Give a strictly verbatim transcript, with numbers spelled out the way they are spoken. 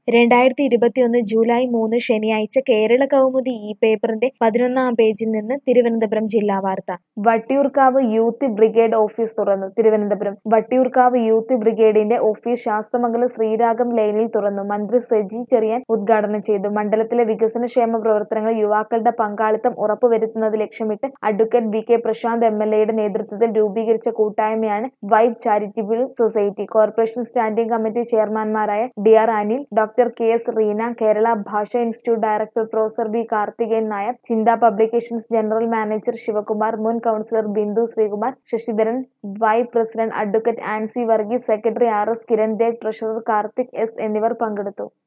രണ്ടായിരത്തി ഇരുപത്തിയൊന്ന് ജൂലൈ മൂന്ന് ശനിയാഴ്ച കേരള കൗമുദി ഈ പേപ്പറിന്റെ പതിനൊന്നാം പേജിൽ നിന്ന് തിരുവനന്തപുരം ജില്ലാ വാർത്ത. വട്ടിയൂർക്കാവ് യൂത്ത് ബ്രിഗേഡ് ഓഫീസ് തുറന്നു. തിരുവനന്തപുരം വട്ടിയൂർക്കാവ് യൂത്ത് ബ്രിഗേഡിന്റെ ഓഫീസ് ശാസ്തമംഗലം ശ്രീരാഗം ലൈനിൽ തുറന്നു. മന്ത്രി സജി ചെറിയാൻ ഉദ്ഘാടനം ചെയ്തു. മണ്ഡലത്തിലെ വികസനക്ഷേമ പ്രവർത്തനങ്ങളിൽ യുവാക്കളുടെ പങ്കാളിത്തം ഉറപ്പുവരുത്തുന്നത് ലക്ഷ്യമിട്ട് advocate V K Prashanth M L എയുടെ നേതൃത്വത്തിൽ രൂപീകരിച്ച കൂട്ടായ്മയാണ് vibe charitable society. Corporation standing committee ചെയർമാൻമാരായ D R Anil, doctor K S Reena, Kerala Bhasha institute director professor B Karthikeyan Nair, Chintha publications general manager Sivakumar, മുൻ councillor Bindu Sreekumar, Sasidharan, vibe president advocate Ancy Varghese, secretary R S Kiran Dev, treasurer Karthik S എന്നിവർ പങ്കെടുത്തു.